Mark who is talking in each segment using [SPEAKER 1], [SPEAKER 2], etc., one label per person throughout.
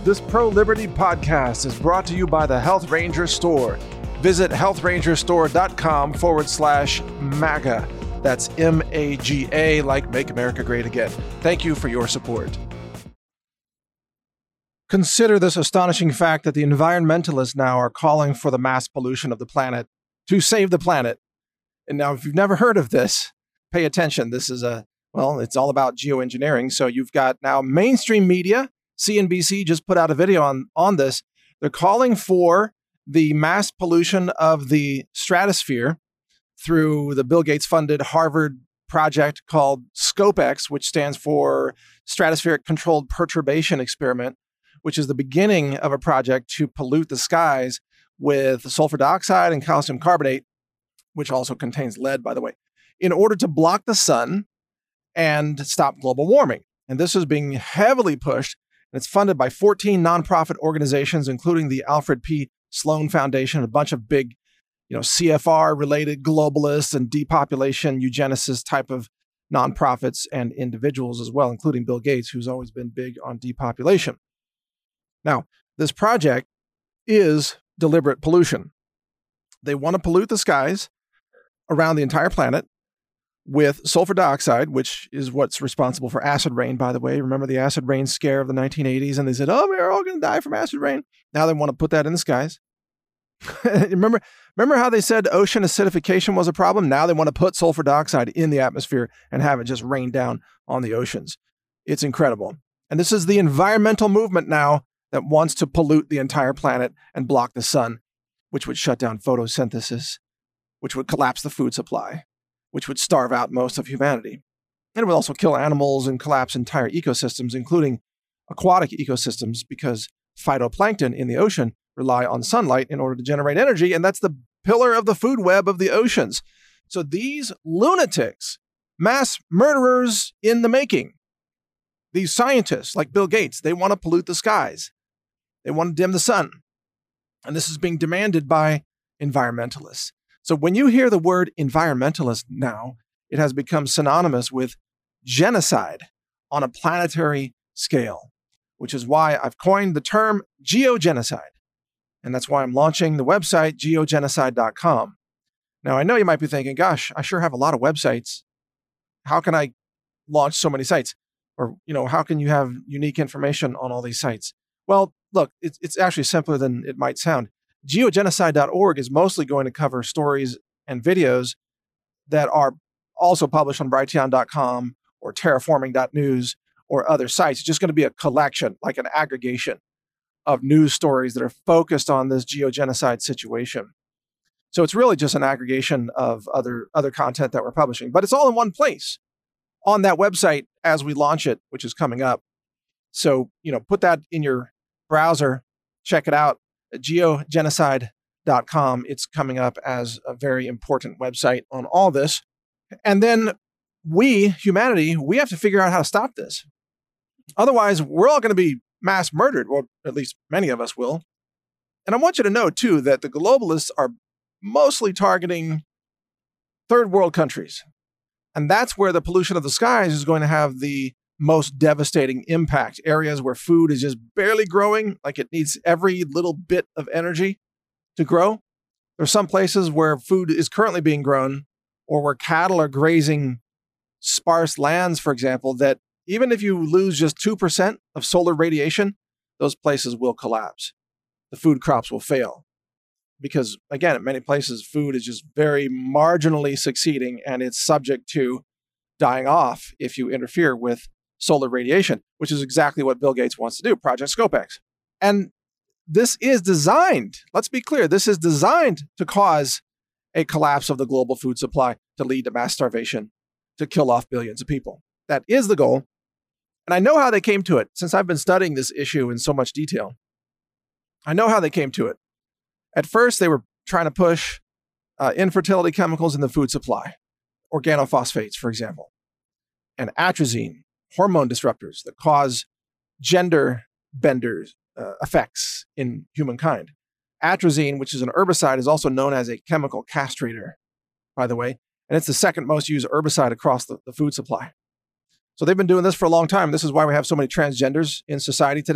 [SPEAKER 1] This pro-liberty podcast is brought to you by the Health Ranger Store. Visit healthrangerstore.com/MAGA. That's MAGA, like Make America Great Again. Thank you for your support. Consider this astonishing fact that the environmentalists now are calling for the mass pollution of the planet to save the planet. And now, if you've never heard of this, pay attention. This is it's all about geoengineering. So you've got now mainstream media. CNBC just put out a video on this. They're calling for the mass pollution of the stratosphere through the Bill Gates funded Harvard project called SCOPEX, which stands for Stratospheric Controlled Perturbation Experiment, which is the beginning of a project to pollute the skies with sulfur dioxide and calcium carbonate, which also contains lead, by the way, in order to block the sun and stop global warming. And this is being heavily pushed. And it's funded by 14 nonprofit organizations, including the Alfred P. Sloan Foundation, a bunch of big, CFR-related globalists and depopulation eugenicist type of nonprofits and individuals as well, including Bill Gates, who's always been big on depopulation. Now, this project is deliberate pollution. They want to pollute the skies around the entire planet with sulfur dioxide, which is what's responsible for acid rain, by the way. Remember the acid rain scare of the 1980s? And they said, we're all going to die from acid rain. Now they want to put that in the skies. remember how they said ocean acidification was a problem? Now they want to put sulfur dioxide in the atmosphere and have it just rain down on the oceans. It's incredible. And this is the environmental movement now that wants to pollute the entire planet and block the sun, which would shut down photosynthesis, which would collapse the food supply, which would starve out most of humanity. And it would also kill animals and collapse entire ecosystems, including aquatic ecosystems, because phytoplankton in the ocean rely on sunlight in order to generate energy, and that's the pillar of the food web of the oceans. So these lunatics, mass murderers in the making, these scientists like Bill Gates, they want to pollute the skies. They want to dim the sun. And this is being demanded by environmentalists. So when you hear the word environmentalist now, it has become synonymous with genocide on a planetary scale, which is why I've coined the term geogenocide. And that's why I'm launching the website geogenocide.com. Now, I know you might be thinking, gosh, I sure have a lot of websites. How can I launch so many sites? Or, how can you have unique information on all these sites? Well, look, it's actually simpler than it might sound. Geogenocide.org is mostly going to cover stories and videos that are also published on Brighteon.com or terraforming.news or other sites. It's just going to be a collection, like an aggregation of news stories that are focused on this geogenocide situation. So it's really just an aggregation of other content that we're publishing, but it's all in one place on that website as we launch it, which is coming up. So, put that in your browser, check it out. Geogenocide.com. It's coming up as a very important website on all this. And then we, humanity, we have to figure out how to stop this. Otherwise, we're all going to be mass murdered, or at least many of us will. And I want you to know, too, that the globalists are mostly targeting third world countries. And that's where the pollution of the skies is going to have the most devastating impact. Areas where food is just barely growing, like it needs every little bit of energy to grow. There's some places where food is currently being grown, or where cattle are grazing sparse lands, for example, that even if you lose just 2% of solar radiation, those places will collapse. The food crops will fail. Because, again, in many places, food is just very marginally succeeding, and it's subject to dying off if you interfere with solar radiation, which is exactly what Bill Gates wants to do, Project SCOPEX. And this is designed, let's be clear, this is designed to cause a collapse of the global food supply, to lead to mass starvation, to kill off billions of people. That is the goal. And I know how they came to it, since I've been studying this issue in so much detail. I know how they came to it. At first, they were trying to push infertility chemicals in the food supply, organophosphates, for example, and atrazine, hormone disruptors that cause gender benders effects in humankind. Atrazine, which is an herbicide, is also known as a chemical castrator, by the way, and it's the second most used herbicide across the food supply. So they've been doing this for a long time. This is why we have so many transgenders in society today.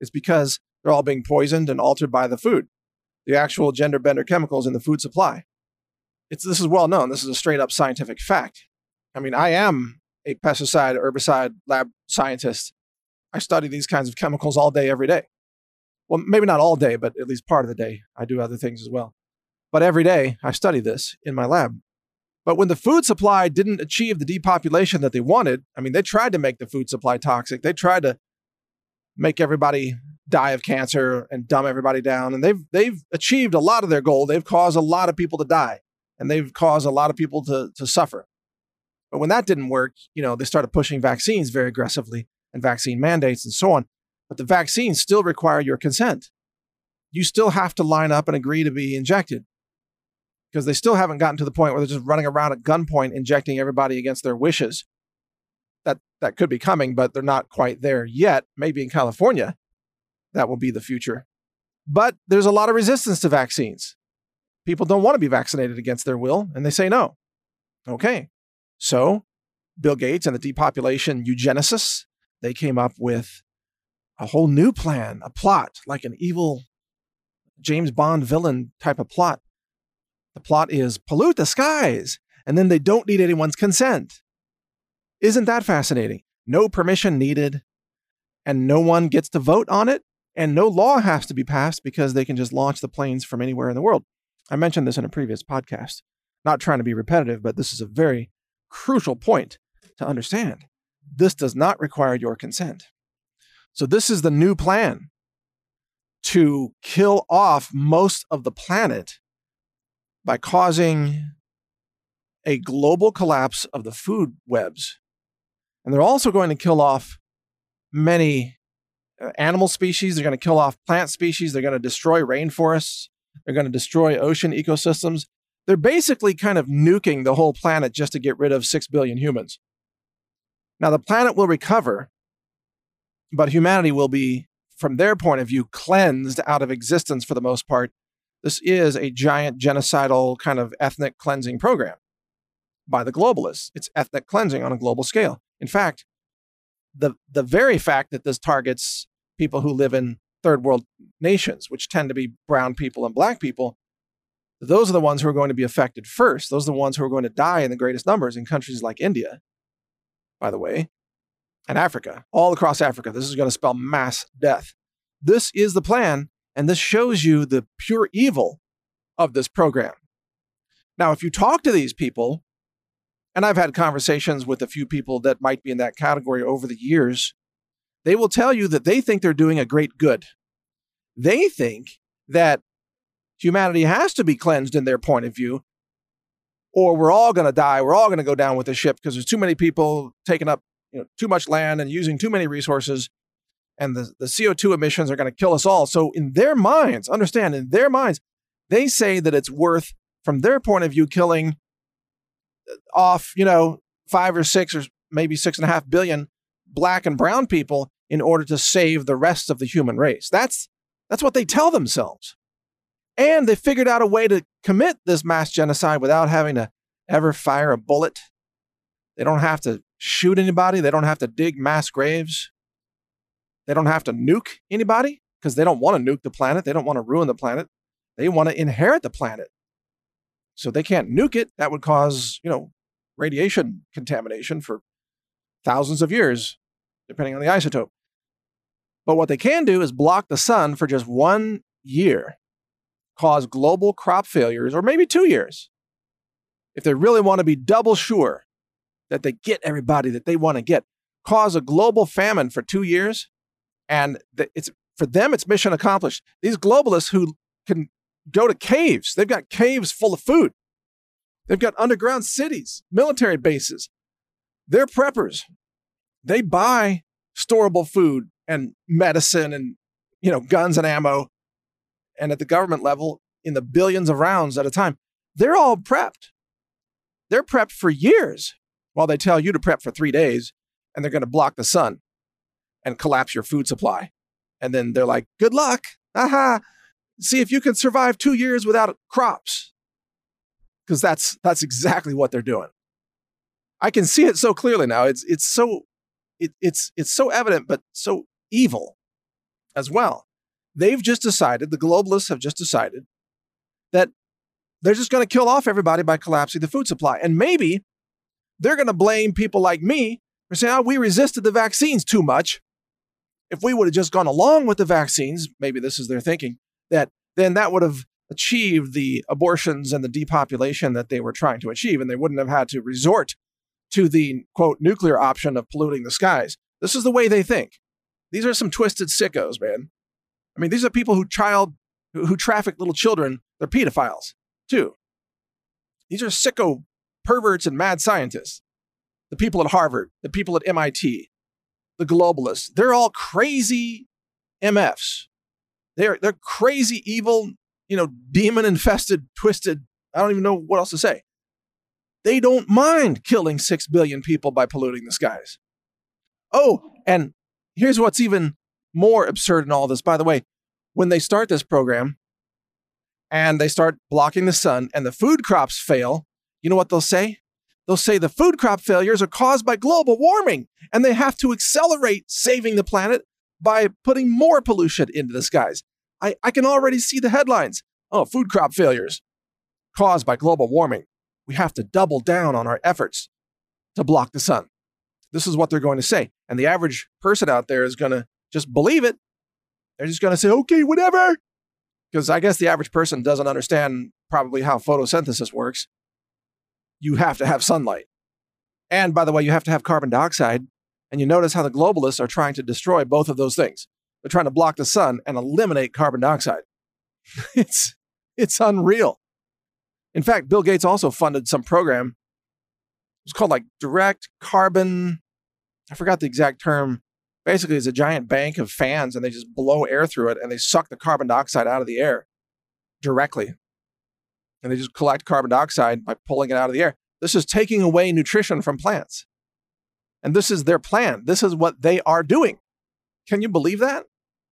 [SPEAKER 1] It's because they're all being poisoned and altered by the food, the actual gender bender chemicals in the food supply. This is well known. This is a straight up scientific fact. I mean, I am a pesticide, herbicide lab scientist. I study these kinds of chemicals all day, every day. Well, maybe not all day, but at least part of the day. I do other things as well. But every day I study this in my lab. But when the food supply didn't achieve the depopulation that they wanted, I mean, they tried to make the food supply toxic. They tried to make everybody die of cancer and dumb everybody down. And they've achieved a lot of their goal. They've caused a lot of people to die, and they've caused a lot of people to suffer. But when that didn't work, they started pushing vaccines very aggressively and vaccine mandates and so on. But the vaccines still require your consent. You still have to line up and agree to be injected, because they still haven't gotten to the point where they're just running around at gunpoint injecting everybody against their wishes. That could be coming, but they're not quite there yet. Maybe in California, that will be the future. But there's a lot of resistance to vaccines. People don't want to be vaccinated against their will, and they say no. Okay. So Bill Gates and the depopulation eugenicists, they came up with a whole new plan, a plot, like an evil James Bond villain type of plot. The plot is pollute the skies, and then they don't need anyone's consent. Isn't that fascinating? No permission needed, and no one gets to vote on it, and no law has to be passed because they can just launch the planes from anywhere in the world. I mentioned this in a previous podcast. Not trying to be repetitive, but this is a very crucial point to understand. This does not require your consent. So this is the new plan to kill off most of the planet by causing a global collapse of the food webs. And they're also going to kill off many animal species. They're going to kill off plant species. They're going to destroy rainforests. They're going to destroy ocean ecosystems. They're basically kind of nuking the whole planet just to get rid of 6 billion humans. Now, the planet will recover, but humanity will be, from their point of view, cleansed out of existence for the most part. This is a giant genocidal kind of ethnic cleansing program by the globalists. It's ethnic cleansing on a global scale. In fact, the very fact that this targets people who live in third world nations, which tend to be brown people and black people, those are the ones who are going to be affected first. Those are the ones who are going to die in the greatest numbers in countries like India, by the way, and Africa, all across Africa. This is going to spell mass death. This is the plan, and this shows you the pure evil of this program. Now, if you talk to these people, and I've had conversations with a few people that might be in that category over the years, they will tell you that they think they're doing a great good. They think that humanity has to be cleansed in their point of view, or we're all going to die. We're all going to go down with the ship because there's too many people taking up too much land and using too many resources, and the CO2 emissions are going to kill us all. So in their minds, understand, in their minds, they say that it's worth, from their point of view, killing off, 5 or 6 or maybe 6.5 billion black and brown people in order to save the rest of the human race. That's what they tell themselves. And they figured out a way to commit this mass genocide without having to ever fire a bullet. They don't have to shoot anybody. They don't have to dig mass graves. They don't have to nuke anybody because they don't want to nuke the planet. They don't want to ruin the planet. They want to inherit the planet. So they can't nuke it. That would cause, radiation contamination for thousands of years, depending on the isotope. But what they can do is block the sun for just 1 year, cause global crop failures, or maybe 2 years. If they really want to be double sure that they get everybody that they want to get, cause a global famine for 2 years, and for them, it's mission accomplished. These globalists who can go to caves, they've got caves full of food. They've got underground cities, military bases. They're preppers. They buy storable food and medicine and, guns and ammo. And at the government level, in the billions of rounds at a time, they're all prepped. They're prepped for years while they tell you to prep for 3 days, and they're going to block the sun and collapse your food supply. And then they're like, good luck. Aha. See if you can survive 2 years without crops. Because that's exactly what they're doing. I can see it so clearly now. It's so evident, but so evil. as well. They've just decided, the globalists have just decided, that they're just going to kill off everybody by collapsing the food supply. And maybe they're going to blame people like me for saying, oh, we resisted the vaccines too much. If we would have just gone along with the vaccines, maybe this is their thinking, then that would have achieved the abortions and the depopulation that they were trying to achieve, and they wouldn't have had to resort to the, quote, nuclear option of polluting the skies. This is the way they think. These are some twisted sickos, man. I mean, these are people who traffic little children. They're pedophiles, too. These are sicko perverts and mad scientists. The people at Harvard, the people at MIT, the globalists. They're all crazy MFs. They're crazy, evil, demon-infested, twisted. I don't even know what else to say. They don't mind killing 6 billion people by polluting the skies. Oh, and here's what's even more absurd in all this. By the way, when they start this program and they start blocking the sun and the food crops fail, you know what they'll say? They'll say the food crop failures are caused by global warming, and they have to accelerate saving the planet by putting more pollution into the skies. I can already see the headlines. Oh, food crop failures caused by global warming. We have to double down on our efforts to block the sun. This is what they're going to say. And the average person out there is going to just believe it. They're just going to say, okay, whatever. Because I guess the average person doesn't understand probably how photosynthesis works. You have to have sunlight. And by the way, you have to have carbon dioxide. And you notice how the globalists are trying to destroy both of those things. They're trying to block the sun and eliminate carbon dioxide. It's unreal. In fact, Bill Gates also funded some program. It's called like direct carbon. I forgot the exact term. Basically, it's a giant bank of fans and they just blow air through it and they suck the carbon dioxide out of the air directly. And they just collect carbon dioxide by pulling it out of the air. This is taking away nutrition from plants. And this is their plan. This is what they are doing. Can you believe that?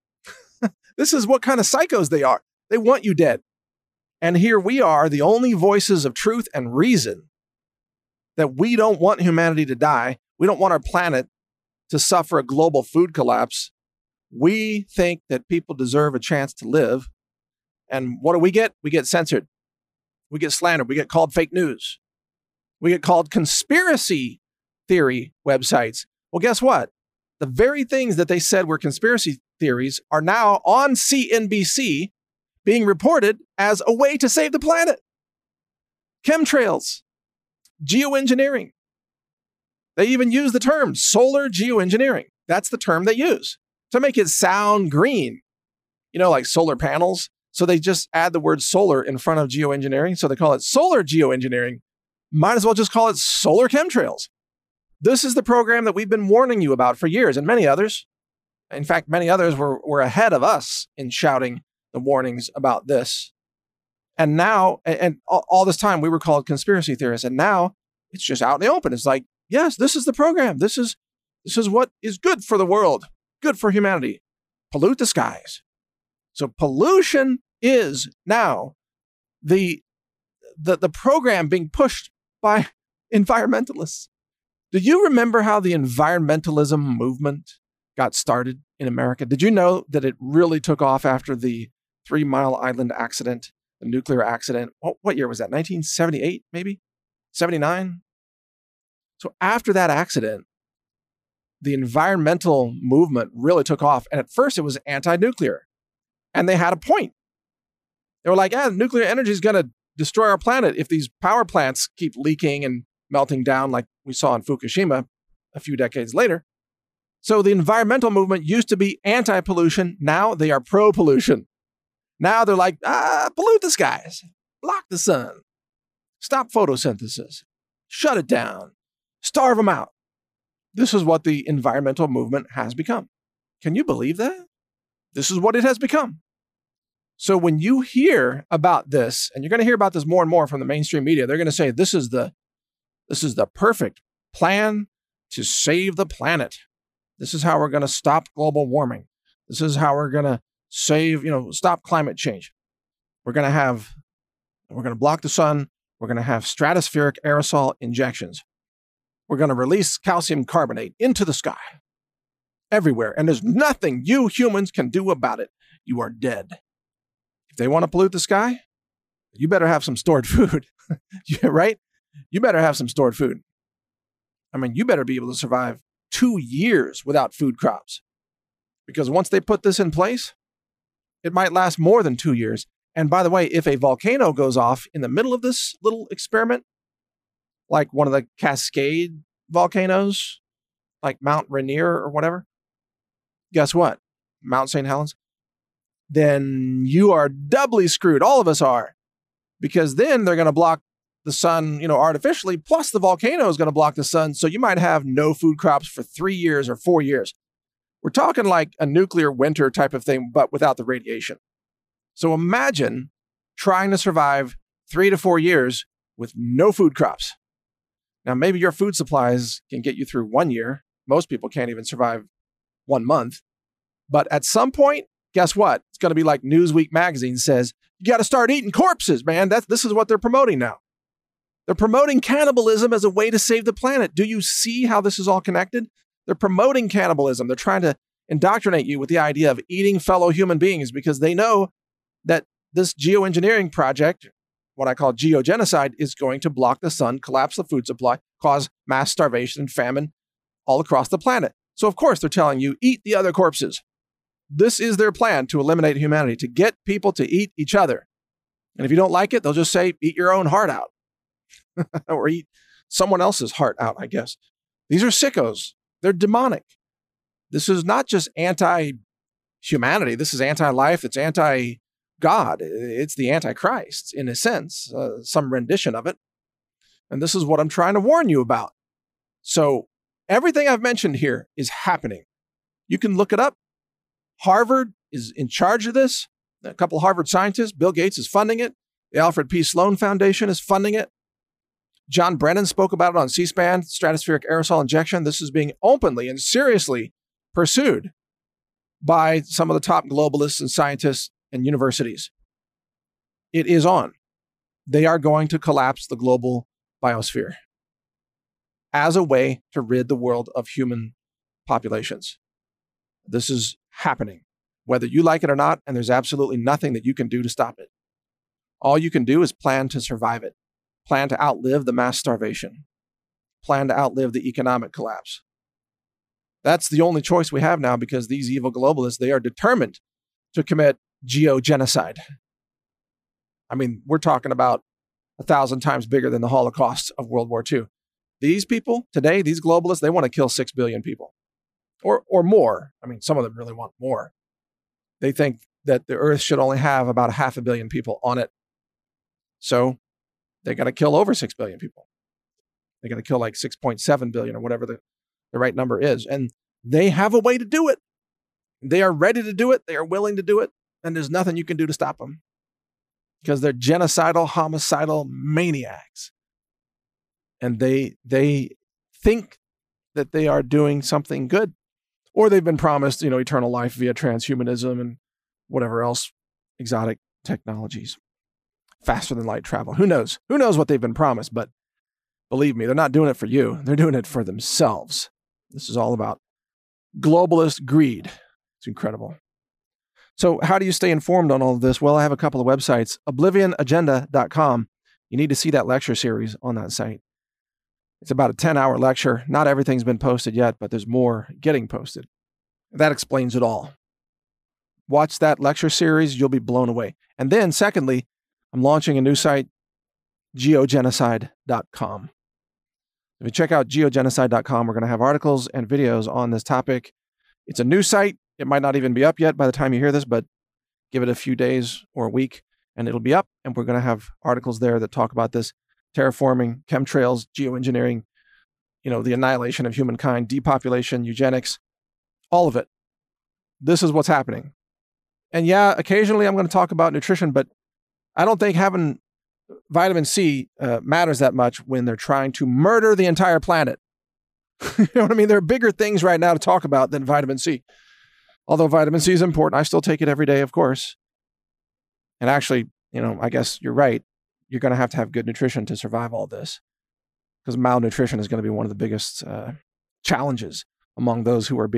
[SPEAKER 1] This is what kind of psychos they are. They want you dead. And here we are, the only voices of truth and reason, that we don't want humanity to die. We don't want our planet to suffer a global food collapse. We think that people deserve a chance to live. And what do? We get censored. We get slandered. We get called fake news. We get called conspiracy theory websites. Well, guess what? The very things that they said were conspiracy theories are now on CNBC being reported as a way to save the planet. Chemtrails, geoengineering. They even use the term solar geoengineering. That's the term they use to make it sound green. Like solar panels. So they just add the word solar in front of geoengineering. So they call it solar geoengineering. Might as well just call it solar chemtrails. This is the program that we've been warning you about for years, and many others. In fact, many others were ahead of us in shouting the warnings about this. And now, and all this time, we were called conspiracy theorists. And now it's just out in the open. It's like, yes, this is the program. This is what is good for the world, good for humanity. Pollute the skies. So pollution is now the program being pushed by environmentalists. Do you remember how the environmentalism movement got started in America? Did you know that it really took off after the 3 Mile Island accident, the nuclear accident? What year was that? 1978, maybe? 79? So after that accident, the environmental movement really took off. And at first it was anti-nuclear. And they had a point. They were like, nuclear energy is going to destroy our planet if these power plants keep leaking and melting down like we saw in Fukushima a few decades later. So the environmental movement used to be anti-pollution. Now they are pro-pollution. Now they're like, pollute the skies, block the sun, stop photosynthesis, shut it down, starve them out. This is what the environmental movement has become. Can you believe that? This is what it has become. So when you hear about this, and you're going to hear about this more and more from the mainstream media, they're going to say this is the perfect plan to save the planet. This is how we're going to stop global warming. This is how we're going to stop climate change. We're going to block the sun. We're going to have stratospheric aerosol injections. We're going to release calcium carbonate into the sky. everywhere, and there's nothing you humans can do about it. You are dead. If they want to pollute the sky, you better have some stored food, right? You better have some stored food. I mean, you better be able to survive 2 years without food crops. Because once they put this in place, it might last more than 2 years. And by the way, if a volcano goes off in the middle of this little experiment, like one of the Cascade volcanoes, like Mount Rainier or whatever, guess what? Mount St. Helens, then you are doubly screwed. All of us are. Because then they're going to block the sun, artificially, plus the volcano is going to block the sun. So you might have no food crops for 3 years or 4 years. We're talking like a nuclear winter type of thing, but without the radiation. So imagine trying to survive 3 to 4 years with no food crops. Now, maybe your food supplies can get you through 1 year. Most people can't even survive 1 month. But at some point, guess what? It's going to be like Newsweek magazine says, you got to start eating corpses, man. This is what they're promoting now. They're promoting cannibalism as a way to save the planet. Do you see how this is all connected? They're promoting cannibalism. They're trying to indoctrinate you with the idea of eating fellow human beings because they know that this geoengineering project, what I call geogenocide, is going to block the sun, collapse the food supply, cause mass starvation and famine all across the planet. So of course they're telling you, eat the other corpses. This is their plan to eliminate humanity, to get people to eat each other. And if you don't like it, they'll just say, eat your own heart out. Or eat someone else's heart out, I guess. These are sickos. They're demonic. This is not just anti-humanity. This is anti-life. It's anti-God. It's the Antichrist, in a sense, some rendition of it. And this is what I'm trying to warn you about. So everything I've mentioned here is happening. You can look it up. Harvard is in charge of this. A couple of Harvard scientists. Bill Gates is funding it. The Alfred P. Sloan Foundation is funding it. John Brennan spoke about it on C-SPAN, stratospheric aerosol injection. This is being openly and seriously pursued by some of the top globalists and scientists and universities. It is on. They are going to collapse the global biosphere as a way to rid the world of human populations. This is happening, whether you like it or not, and there's absolutely nothing that you can do to stop it. All you can do is plan to survive it. Plan to outlive the mass starvation. Plan to outlive the economic collapse. That's the only choice we have now because these evil globalists, they are determined to commit geogenocide. I mean, we're talking about 1,000 times bigger than the Holocaust of World War II. These people today, these globalists, they want to kill 6 billion people or more. I mean, some of them really want more. They think that the earth should only have about 500 million people on it. So they got to kill over 6 billion people. They got to kill like 6.7 billion or whatever the right number is. And they have a way to do it. They are ready to do it. They are willing to do it. And there's nothing you can do to stop them because they're genocidal, homicidal maniacs. And they think that they are doing something good, or they've been promised, eternal life via transhumanism and whatever else, exotic technologies. Faster than light travel. Who knows? Who knows what they've been promised? But believe me, they're not doing it for you. They're doing it for themselves. This is all about globalist greed. It's incredible. So how do you stay informed on all of this? Well, I have a couple of websites. Oblivionagenda.com. You need to see that lecture series on that site. It's about a 10-hour lecture. Not everything's been posted yet, but there's more getting posted. That explains it all. Watch that lecture series. You'll be blown away. And then secondly, I'm launching a new site, geogenocide.com. If you check out geogenocide.com, we're going to have articles and videos on this topic. It's a new site. It might not even be up yet by the time you hear this, but give it a few days or a week and it'll be up. And we're going to have articles there that talk about this terraforming, chemtrails, geoengineering, the annihilation of humankind, depopulation, eugenics, all of it. This is what's happening. And yeah, occasionally I'm going to talk about nutrition, but I don't think having vitamin C matters that much when they're trying to murder the entire planet. You know what I mean? There are bigger things right now to talk about than vitamin C. Although vitamin C is important, I still take it every day, of course. And actually, I guess you're right. You're going to have good nutrition to survive all this because malnutrition is going to be one of the biggest challenges among those who are being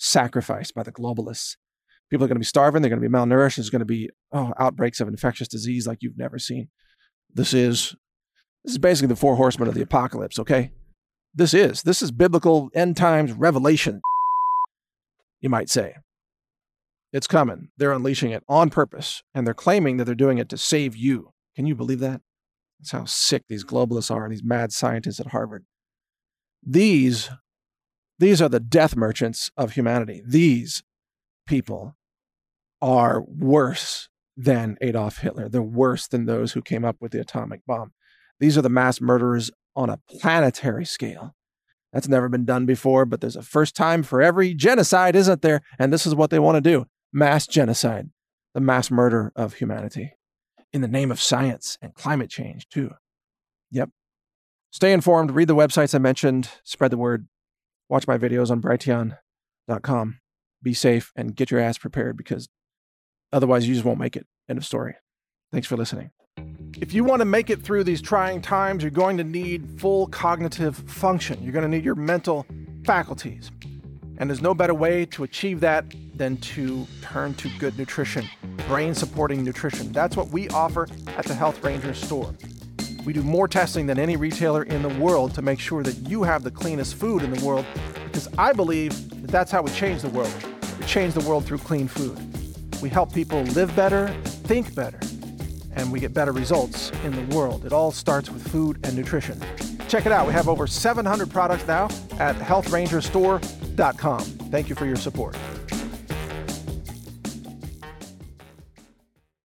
[SPEAKER 1] sacrificed by the globalists. People are going to be starving. They're going to be malnourished. There's going to be outbreaks of infectious disease like you've never seen. This is basically the 4 horsemen of the apocalypse, okay? This is biblical end times revelation, you might say. It's coming. They're unleashing it on purpose, and they're claiming that they're doing it to save you. Can you believe that? That's how sick these globalists are and these mad scientists at Harvard. These are the death merchants of humanity. These people are worse than Adolf Hitler. They're worse than those who came up with the atomic bomb. These are the mass murderers on a planetary scale. That's never been done before, but there's a first time for every genocide, isn't there? And this is what they want to do. Mass genocide. The mass murder of humanity. In the name of science and climate change, too. Yep. Stay informed. Read the websites I mentioned. Spread the word. Watch my videos on Brighteon.com. Be safe and get your ass prepared because otherwise you just won't make it. End of story. Thanks for listening. If you want to make it through these trying times, you're going to need full cognitive function. You're going to need your mental faculties. And there's no better way to achieve that than to turn to good nutrition, brain-supporting nutrition. That's what we offer at the Health Ranger store. We do more testing than any retailer in the world to make sure that you have the cleanest food in the world, because I believe that that's how we change the world. We change the world through clean food. We help people live better, think better, and we get better results in the world. It all starts with food and nutrition. Check it out. We have over 700 products now at healthrangerstore.com. Thank you for your support.